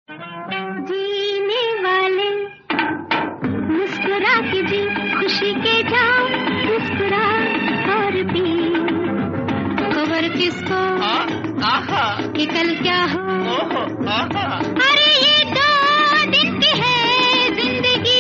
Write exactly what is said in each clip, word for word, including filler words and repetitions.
जीने वाले मुस्कुरा के जी, खुशी के जाओ मुस्कुरा और पी। खबर किसको कि कल क्या हो। ओहो, आहा। अरे ये दो दिन की है जिंदगी।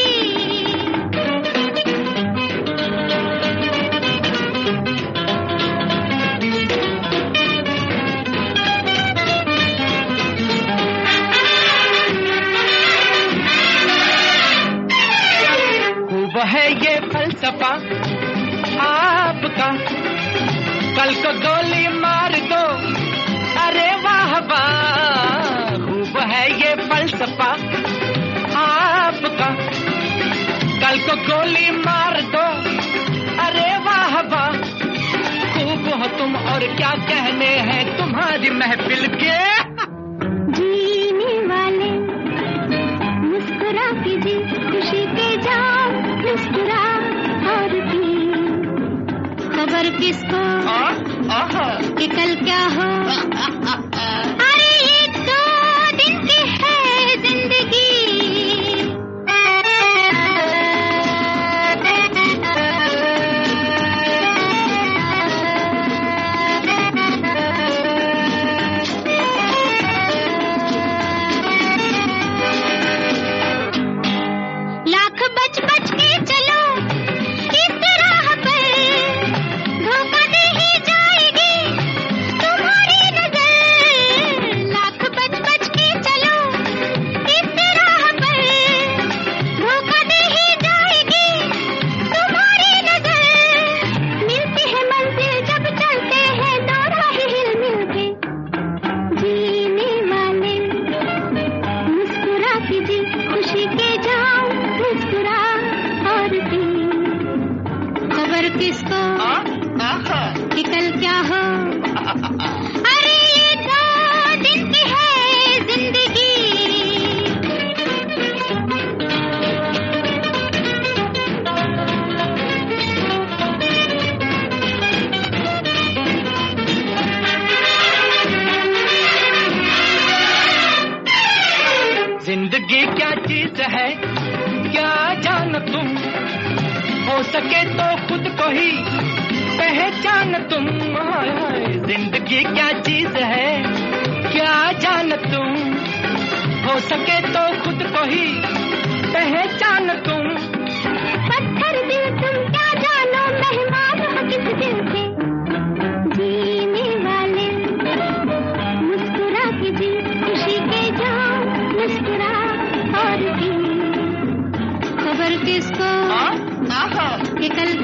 खूब है ये फलसफा आपका, कल को गोली मार दो, अरे वाह वाह। खूब है ये फलसफा आपका, कल को गोली मार दो, अरे वाह वाह। खूब हो तुम और क्या कहने हैं तुम्हारी महफिल के। जीने वाले मुस्कुरा के जी, खुशी के जाओ मुस्कुरा और पी। खबर किसको कि कल क्या हो। अरे ये दो दिन की है जिंदगी। लाख बच बच के चलो इस राह पर, धोखा दे ही जाएगी तुम्हारी नजर। लाख बच बच के चलो इस राह पर, धोखा दे ही जाएगी तुम्हारी नजर। मिलती है मंजिल जब चलते हैं दो राह हिल मिल के। जीने वाले मुस्कुरा के जी, खुशी के जाओ मुस्कुरा और पी। खबर किसको कि कल क्या हो। अरे ये दो दिन की है जिंदगी। जिंदगी क्या चीज है क्या जान तुम, हो सके तो खुद को ही पहचान तुम। हाय हाय, जिंदगी क्या चीज है क्या जान तुम, हो सके तो खुद को ही पहचान तुम। पत्थर दिल तुम क्या जानो, मेहमान हो किस दिल के। जीने वाले मुस्कुरा के जी, खुशी के जाओ मुस्कुरा और पी। खबर किसको कि कल